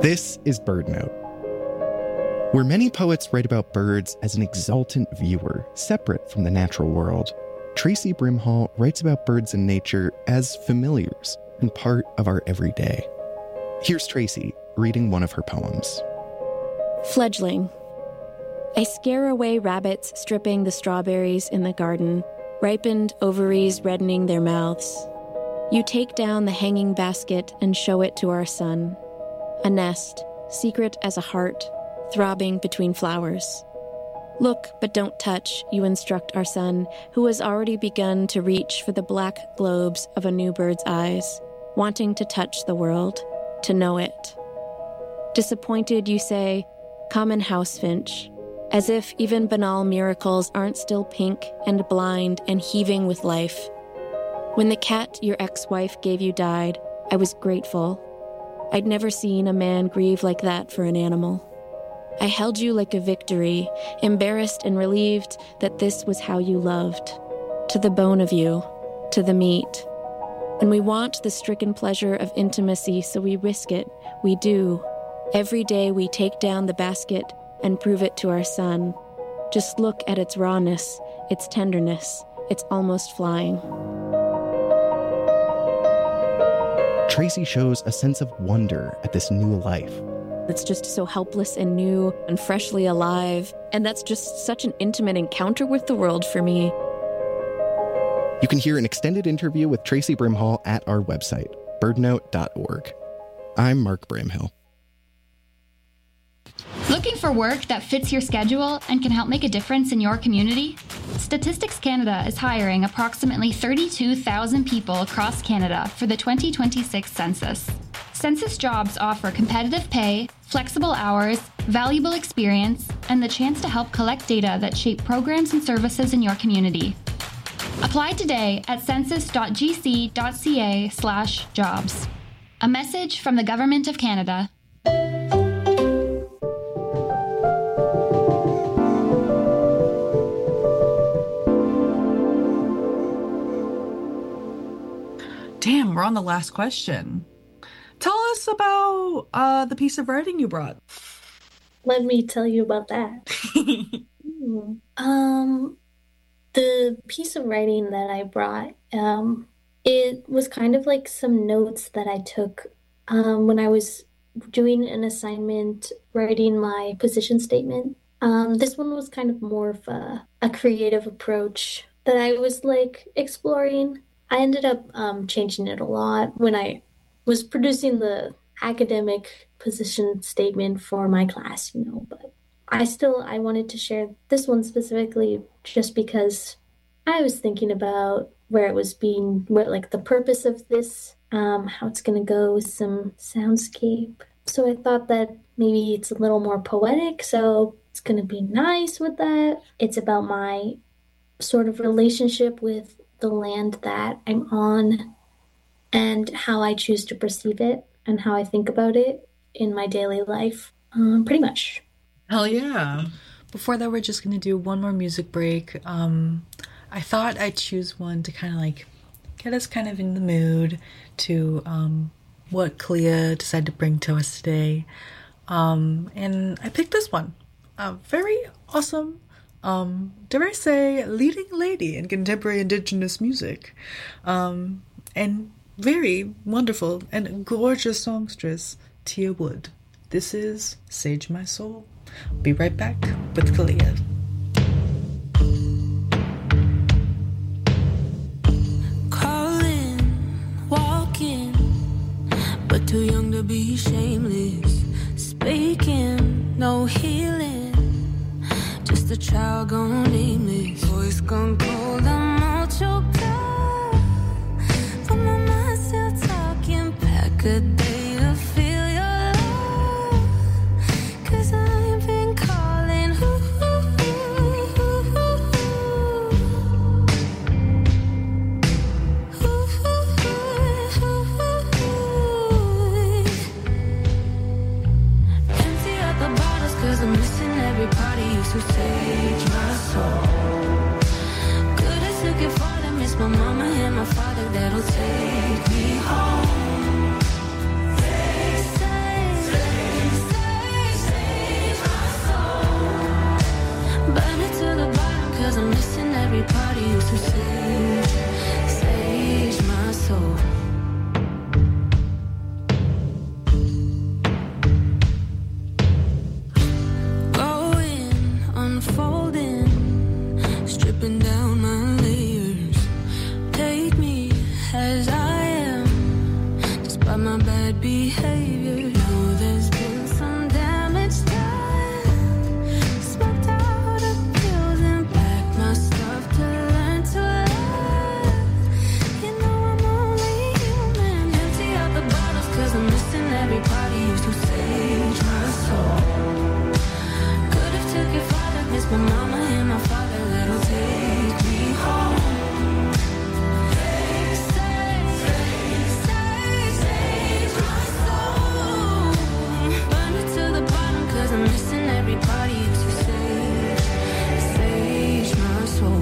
This is Bird Note, where many poets write about birds as an exultant viewer, separate from the natural world. Tracy Brimhall writes about birds in nature as familiars and part of our everyday. Here's Tracy reading one of her poems. Fledgling. I scare away rabbits stripping the strawberries in the garden, ripened ovaries reddening their mouths. You take down the hanging basket and show it to our son. A nest, secret as a heart, throbbing between flowers. Look, but don't touch, you instruct our son, who has already begun to reach for the black globes of a new bird's eyes, wanting to touch the world, to know it. Disappointed, you say, common house finch, as if even banal miracles aren't still pink and blind and heaving with life. When the cat your ex-wife gave you died, I was grateful. I'd never seen a man grieve like that for an animal. I held you like a victory, embarrassed and relieved that this was how you loved. To the bone of you, to the meat. And we want the stricken pleasure of intimacy, so we risk it. We do. Every day we take down the basket and prove it to our son. Just look at its rawness, its tenderness. It's almost flying. Tracy shows a sense of wonder at this new life. It's just so helpless and new and freshly alive. And that's just such an intimate encounter with the world for me. You can hear an extended interview with Tracy Brimhall at our website, birdnote.org. I'm Mark Bramhill. Looking for work that fits your schedule and can help make a difference in your community? Statistics Canada is hiring approximately 32,000 people across Canada for the 2026 census. Census jobs offer competitive pay, flexible hours, valuable experience, and the chance to help collect data that shape programs and services in your community. Apply today at census.gc.ca/jobs. A message from the Government of Canada. Damn, we're on the last question. Tell us about the piece of writing you brought. Let me tell you about that. The piece of writing that I brought, it was kind of like some notes that I took when I was doing an assignment, writing my position statement. This one was kind of more of a creative approach that I was like exploring. I ended up changing it a lot when I was producing the academic position statement for my class, but I wanted to share this one specifically just because I was thinking about where it was like the purpose of this, how it's going to go with some soundscape. So I thought that maybe it's a little more poetic, so it's going to be nice with that. It's about my sort of relationship with the land that I'm on and how I choose to perceive it and how I think about it in my daily life, pretty much. Hell yeah. Before that, we're just going to do one more music break. I thought I'd choose one to kind of like get us kind of in the mood to what Clea decided to bring to us today. And I picked this one. Very awesome. Dare I say, leading lady in contemporary Indigenous music. And very wonderful and gorgeous songstress, Tia Wood. This is Sage My Soul. Be right back with Kalia. Calling, walking, but too young to be shameless. Speaking, no healing. Just a child gone nameless. Voice gone cold, I'm all choked up. But my mind's still talking back a day to feel your love. 'Cause I've been calling. Empty out the bottles 'cause I'm missing every part of you. So sage my soul. Could have took it far to miss my mama and my father. That'll take me home. Sage Burn it to the bottom, cause I'm missing every part of you. So sage my soul. Growing, unfolding, stripping down my layers. Take me as I am, despite my bad behavior. Know there's been some damage done. Smoked out of pills and packed my stuff to learn to love. You know I'm only human. Empty out the bottles, cause I'm missing every part of you. So sage my soul. Could've took your father, missed my mama and my father. That'll take me home. I'm missing every part of you. So sage my soul.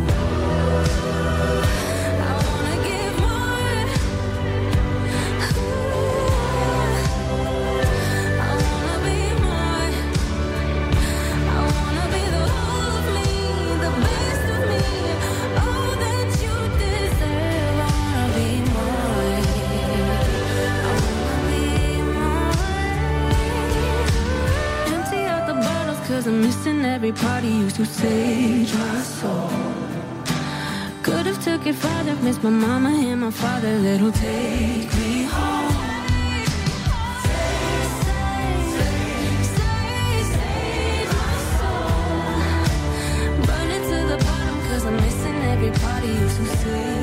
I wanna give more. I wanna be more. I wanna be the whole of me, the best of me, all that you deserve. I wanna be more. I wanna be more. Empty out the bottles, cause I'm missing every part of you. So sage my soul. Could've took it farther, missed my mama and my father. That'll take me home. Sage my soul. Burn it to the bottom, cause I'm missing every part of you. So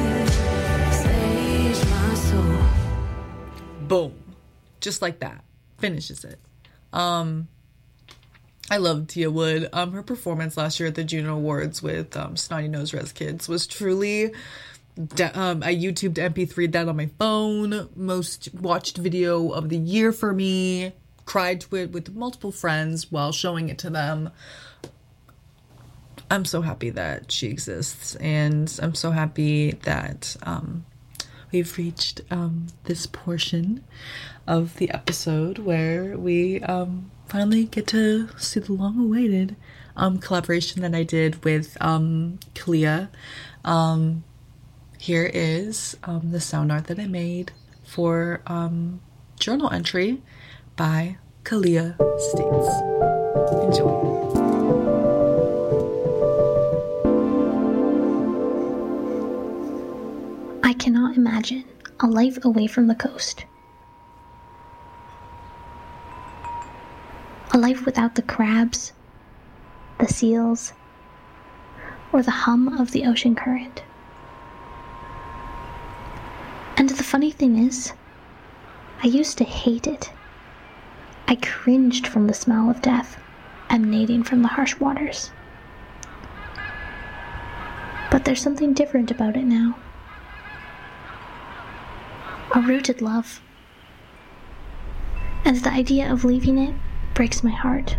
sage my soul. Boom. Just like that. Finishes it. I love Tia Wood. Her performance last year at the Juno Awards with Snotty Nose Res Kids was truly... I YouTubed MP3'd that on my phone. Most watched video of the year for me. Cried to it with multiple friends while showing it to them. I'm so happy that she exists. And I'm so happy that we've reached this portion of the episode where we... finally get to see the long-awaited collaboration that I did with Kalia. Here is the sound art that I made for journal entry by Kalia States. Enjoy. I cannot imagine a life away from the coast. A life without the crabs, the seals, or the hum of the ocean current. And the funny thing is, I used to hate it. I cringed from the smell of death emanating from the harsh waters. But there's something different about it now. A rooted love. And the idea of leaving it breaks my heart.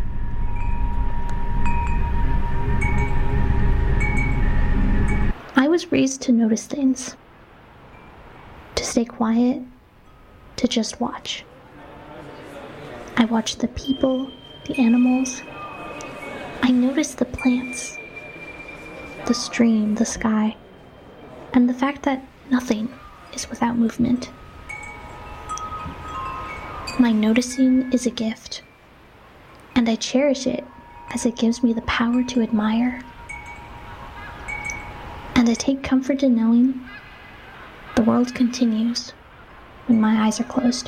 I was raised to notice things, to stay quiet, to just watch. I watched the people, the animals. I noticed the plants, the stream, the sky, and the fact that nothing is without movement. My noticing is a gift, and I cherish it as it gives me the power to admire. And I take comfort in knowing the world continues when my eyes are closed.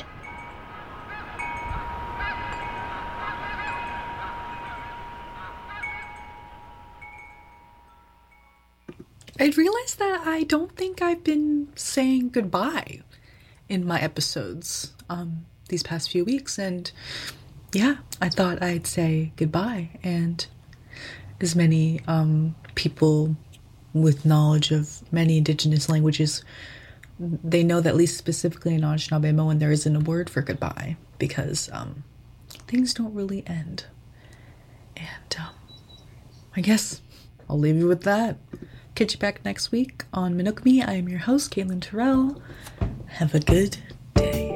I realized that I don't think I've been saying goodbye in my episodes these past few weeks, and yeah, I thought I'd say goodbye. And as many people with knowledge of many indigenous languages, they know that at least specifically in Anishinaabe-Moan there isn't a word for goodbye, because things don't really end. And I guess I'll leave you with that. Catch you back next week on Minokami. I am your host, Caitlin Terrell. Have a good day.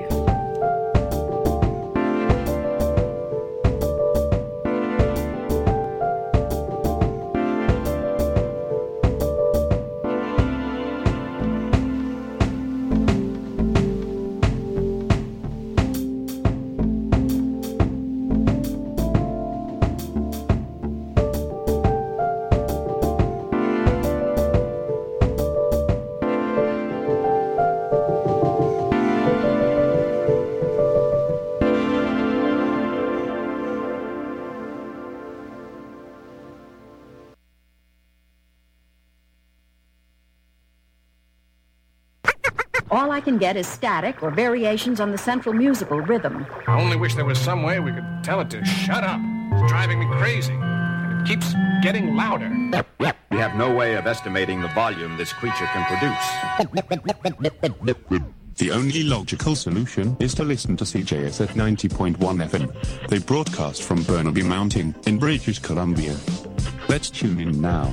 All I can get is static or variations on the central musical rhythm. I only wish there was some way we could tell it to shut up. It's driving me crazy. And it keeps getting louder. We have no way of estimating the volume this creature can produce. The only logical solution is to listen to CJSF 90.1 FM. They broadcast from Burnaby Mountain in British Columbia. Let's tune in now.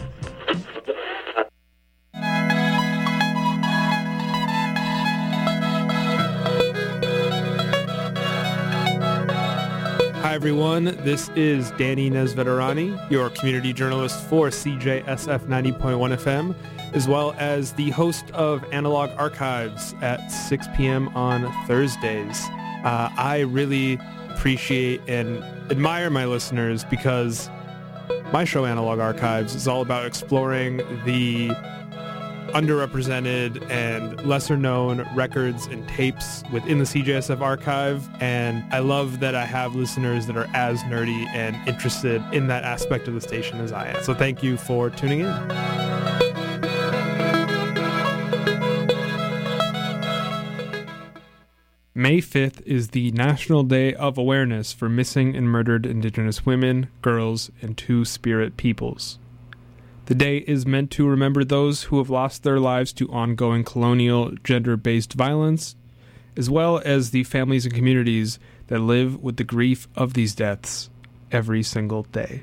Hi everyone, this is Danny Nesveterani, your community journalist for CJSF 90.1 FM, as well as the host of Analog Archives at 6 p.m. on Thursdays. I really appreciate and admire my listeners because my show Analog Archives is all about exploring the underrepresented and lesser-known records and tapes within the CJSF archive, and I love that I have listeners that are as nerdy and interested in that aspect of the station as I am. So thank you for tuning in. May 5th is the National Day of Awareness for Missing and Murdered Indigenous Women, Girls, and Two-Spirit Peoples. The day is meant to remember those who have lost their lives to ongoing colonial, gender-based violence, as well as the families and communities that live with the grief of these deaths every single day.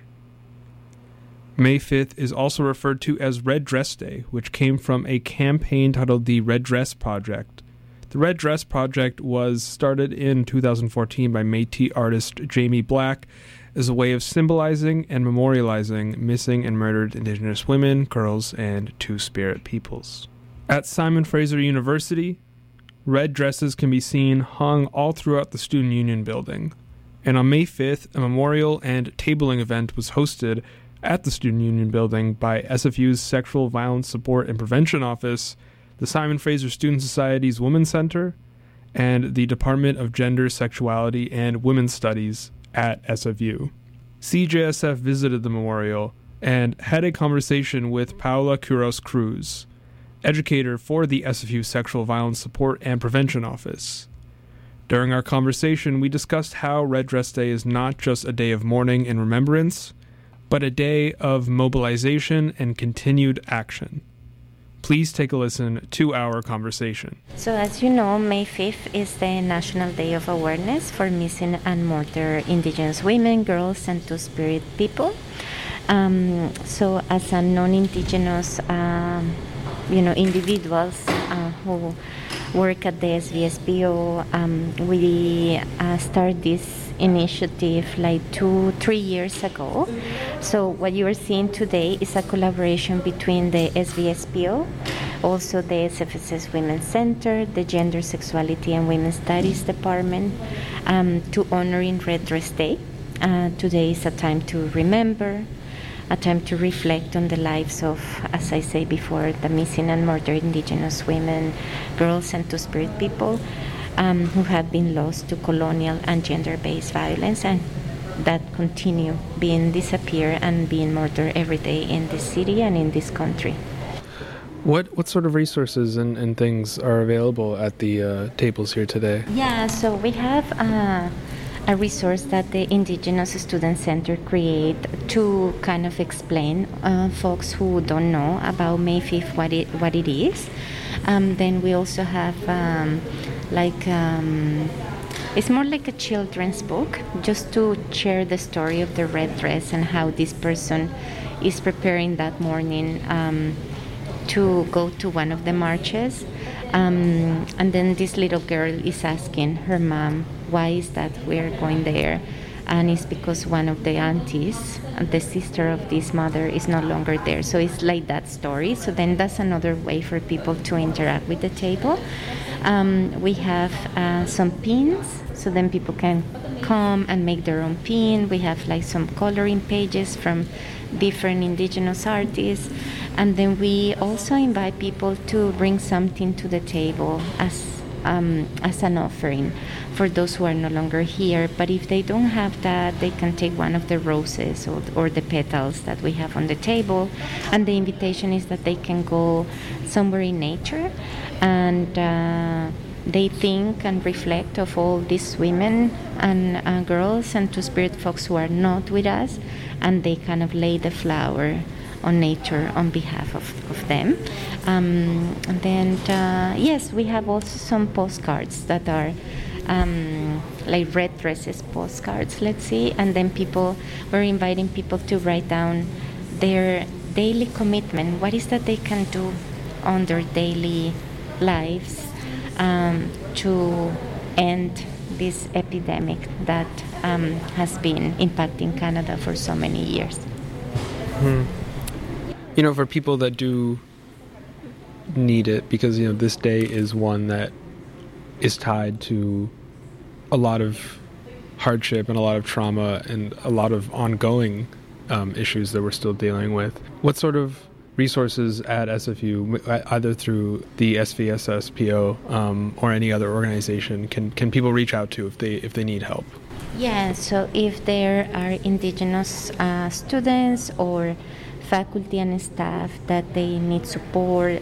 May 5th is also referred to as Red Dress Day, which came from a campaign titled the Red Dress Project. The Red Dress Project was started in 2014 by Métis artist Jamie Black as a way of symbolizing and memorializing missing and murdered Indigenous women, girls, and Two-Spirit peoples. At Simon Fraser University, red dresses can be seen hung all throughout the Student Union building. And on May 5th, a memorial and tabling event was hosted at the Student Union building by SFU's Sexual Violence Support and Prevention Office, the Simon Fraser Student Society's Women's Center, and the Department of Gender, Sexuality, and Women's Studies at SFU. CJSF visited the memorial and had a conversation with Paula Quiros Cruz, educator for the SFU Sexual Violence Support and Prevention Office. During our conversation, we discussed how Red Dress Day is not just a day of mourning and remembrance, but a day of mobilization and continued action. Please take a listen to our conversation. So as you know, May 5th is the National Day of Awareness for Missing and Murdered Indigenous Women, Girls, and Two-Spirit people. So as a non-Indigenous, individuals who work at the SVSPO, we started this initiative like 2-3 years ago. So what you are seeing today is a collaboration between the SVSPO, also the SFSS Women's Center, the Gender, Sexuality, and Women's Studies Department, to honoring Red Dress Day. Today is a time to remember, a time to reflect on the lives of, as I say before, the missing and murdered Indigenous women, girls, and Two-Spirit people who have been lost to colonial and gender-based violence and that continue being disappeared and being murdered every day in this city and in this country. What sort of resources and things are available at the tables here today? Yeah, so we have a resource that the Indigenous Student Center create to kind of explain folks who don't know about May 5th what it is. Then we also have it's more like a children's book, just to share the story of the red dress and how this person is preparing that morning to go to one of the marches. And then this little girl is asking her mom, why is that we're going there? And it's because one of the aunties, the sister of this mother, is no longer there. So it's like that story. So then that's another way for people to interact with the table. We have some pins, so then people can come and make their own pin. We have like some coloring pages from different Indigenous artists. And then we also invite people to bring something to the table as an offering for those who are no longer here. But if they don't have that, they can take one of the roses or the petals that we have on the table. And the invitation is that they can go somewhere in nature and they think and reflect of all these women and girls and Two-Spirit folks who are not with us, and they kind of lay the flower on nature on behalf of them. And then, yes, we have also some postcards that are like red dresses postcards, let's see, and then we're inviting people to write down their daily commitment. What is that they can do on their daily lives to end this epidemic that has been impacting Canada for so many years. You know, for people that do need it, because, you know, this day is one that is tied to a lot of hardship and a lot of trauma and a lot of ongoing issues that we're still dealing with. What sort of resources at SFU, either through the SVSSPO or any other organization, can people reach out to if they need help? Yeah, so if there are Indigenous students or faculty and staff that they need support,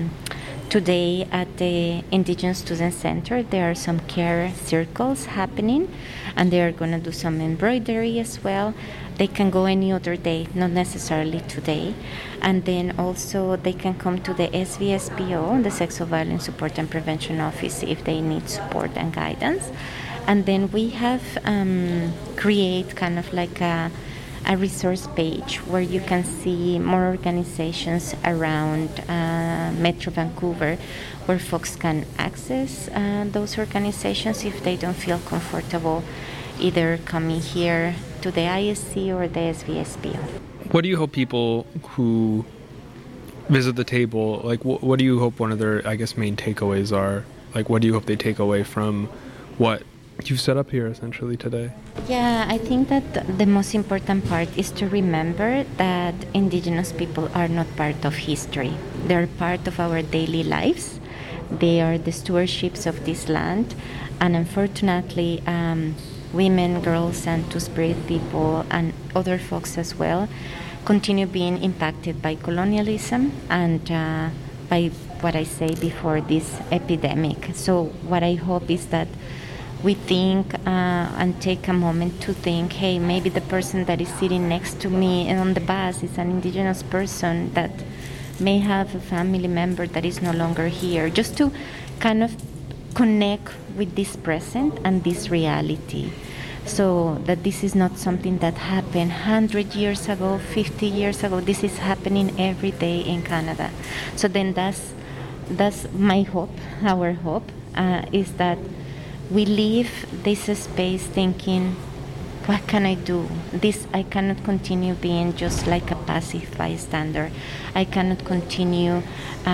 today at the Indigenous Student Center there are some care circles happening, and they are going to do some embroidery as well. They can go any other day, not necessarily today. And then also they can come to the SVSPO, the Sexual Violence Support and Prevention Office, if they need support and guidance. And then we have create kind of like a resource page where you can see more organizations around Metro Vancouver where folks can access those organizations if they don't feel comfortable either coming here to the ISC or the SVSPO. What do you hope people who visit the table, like what do you hope one of their, I guess, main takeaways are? Like what do you hope they take away from what you've set up here essentially today? Yeah, I think that the most important part is to remember that Indigenous people are not part of history. They're part of our daily lives. They are the stewardships of this land, and unfortunately women, girls, and Two-Spirit people and other folks as well continue being impacted by colonialism and by what I say before, this epidemic. So what I hope is that we think and take a moment to think, hey, maybe the person that is sitting next to me and on the bus is an Indigenous person that may have a family member that is no longer here, just to kind of connect with this present and this reality, so that this is not something that happened 100 years ago, 50 years ago. This is happening every day in Canada. So then that's my hope, our hope, is that we leave this space thinking, what can I do? I cannot continue being just like a passive bystander. I cannot continue,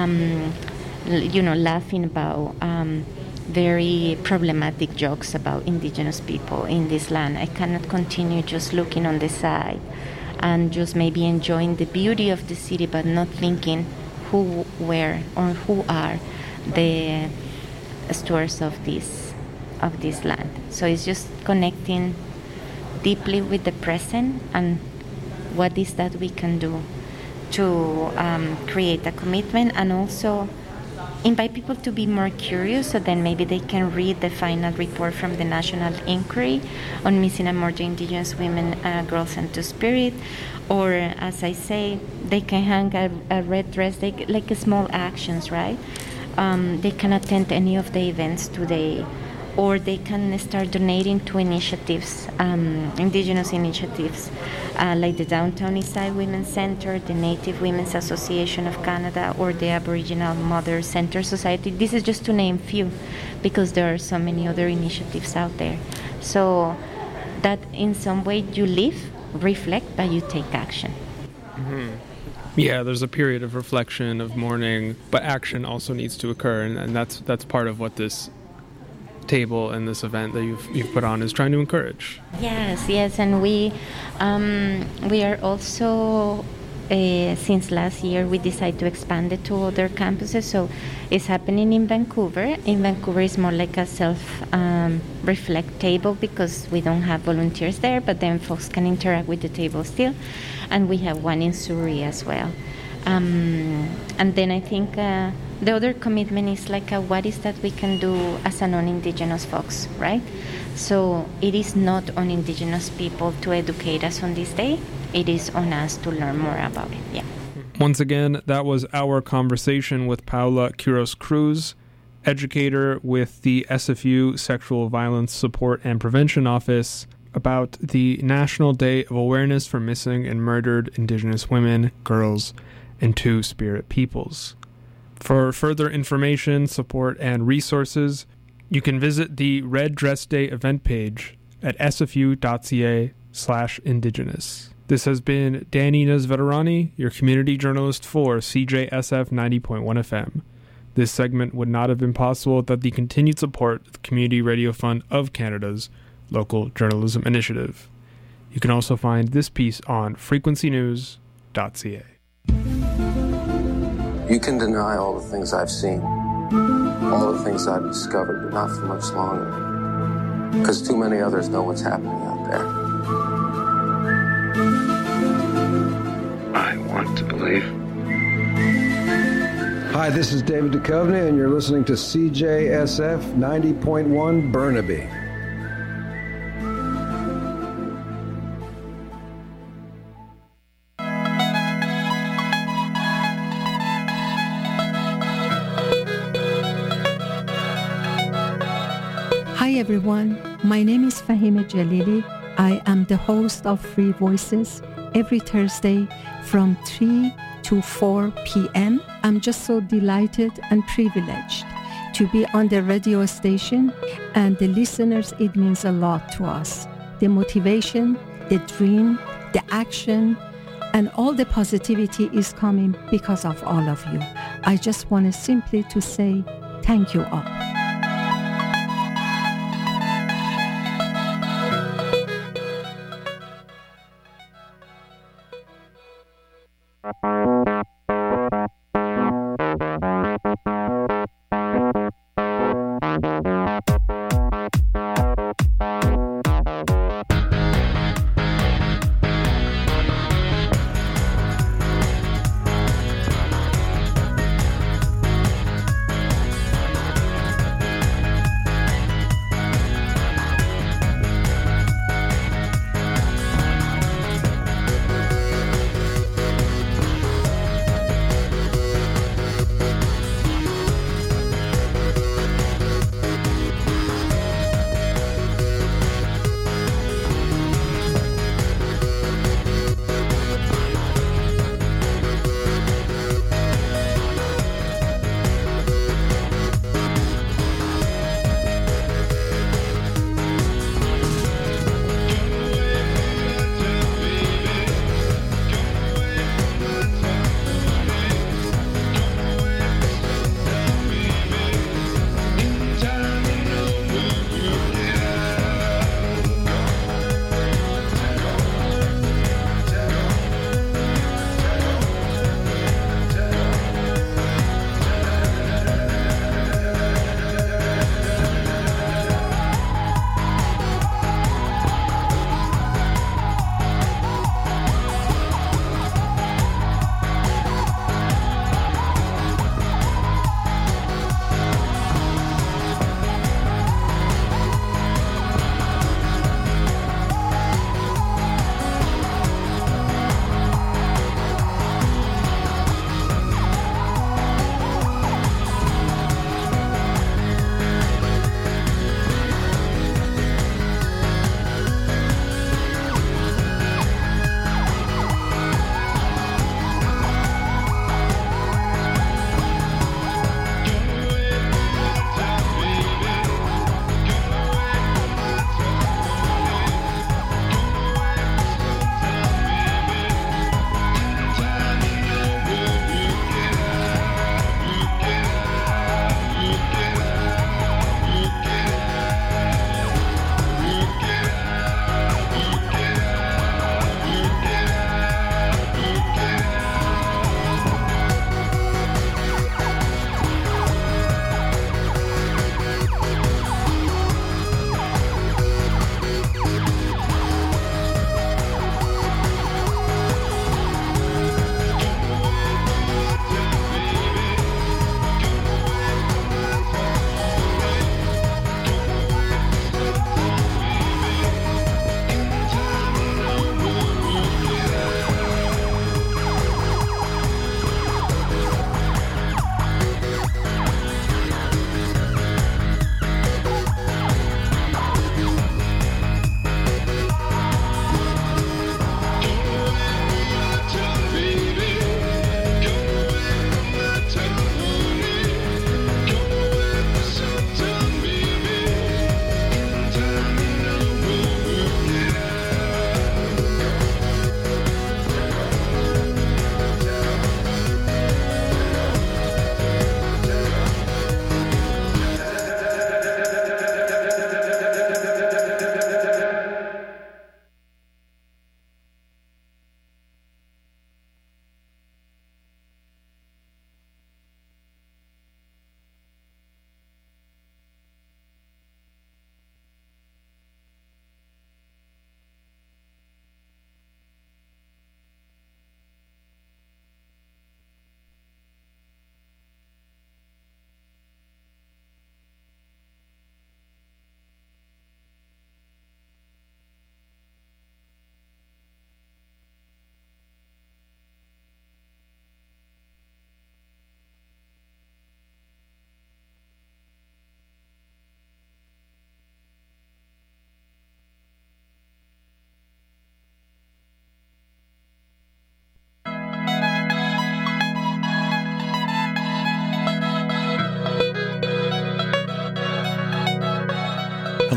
laughing about very problematic jokes about Indigenous people in this land. I cannot continue just looking on the side and just maybe enjoying the beauty of the city, but not thinking who were or who are the stewards of this land. So it's just connecting deeply with the present and what is that we can do to create a commitment, and also invite people to be more curious, so then maybe they can read the final report from the National Inquiry on Missing and Murdered Indigenous Women, Girls, and Two-Spirit. Or, as I say, they can hang a red dress, like small actions, right? They can attend any of the events today, or they can start donating to initiatives, Indigenous initiatives, like the Downtown Eastside Women's Center, the Native Women's Association of Canada, or the Aboriginal Mother Center Society. This is just to name few, because there are so many other initiatives out there. So that in some way you live, reflect, but you take action. Mm-hmm. Yeah, there's a period of reflection, of mourning, but action also needs to occur, and that's part of what this table and this event that you've put on is trying to encourage. Yes, and we are also since last year we decided to expand it to other campuses. So it's happening in Vancouver. In Vancouver, it's more like a self-reflect table because we don't have volunteers there, but then folks can interact with the table still. And we have one in Surrey as well. And then I think The other commitment is like what is that we can do as a non-Indigenous folks, right? So it is not on Indigenous people to educate us on this day. It is on us to learn more about it, yeah. Once again, that was our conversation with Paula Quiros Cruz, educator with the SFU Sexual Violence Support and Prevention Office, about the National Day of Awareness for Missing and Murdered Indigenous Women, Girls, and Two-Spirit Peoples. For further information, support, and resources, you can visit the Red Dress Day event page at sfu.ca/indigenous. This has been Danny Nesveterani, your community journalist for CJSF 90.1 FM. This segment would not have been possible without the continued support of the Community Radio Fund of Canada's local journalism initiative. You can also find this piece on frequencynews.ca. You can deny all the things I've seen, all the things I've discovered, but not for much longer, because too many others know what's happening out there. I want to believe. Hi, this is David Duchovny, and you're listening to CJSF 90.1 Burnaby. Hi everyone, my name is Fahima Jalili. I am the host of Free Voices every Thursday from 3 to 4 p.m. I'm just so delighted and privileged to be on the radio station, and the listeners, it means a lot to us. The motivation, the dream, the action, and all the positivity is coming because of all of you. I just want to simply to say thank you all.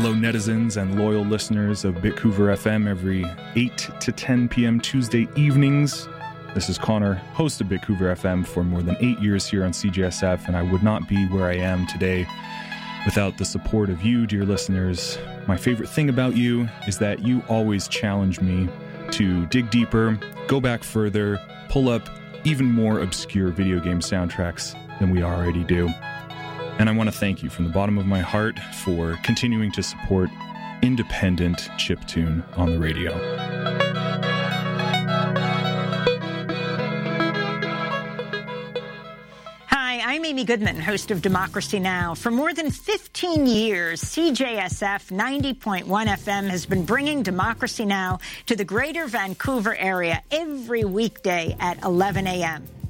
Hello, netizens and loyal listeners of Bitcouver FM every 8 to 10 p.m. Tuesday evenings. This is Connor, host of Bitcouver FM for more than 8 years here on CJSF, and I would not be where I am today without the support of you, dear listeners. My favorite thing about you is that you always challenge me to dig deeper, go back further, pull up even more obscure video game soundtracks than we already do. And I want to thank you from the bottom of my heart for continuing to support independent chiptune on the radio. Hi, I'm Amy Goodman, host of Democracy Now! For more than 15 years, CJSF 90.1 FM has been bringing Democracy Now! To the greater Vancouver area every weekday at 11 a.m.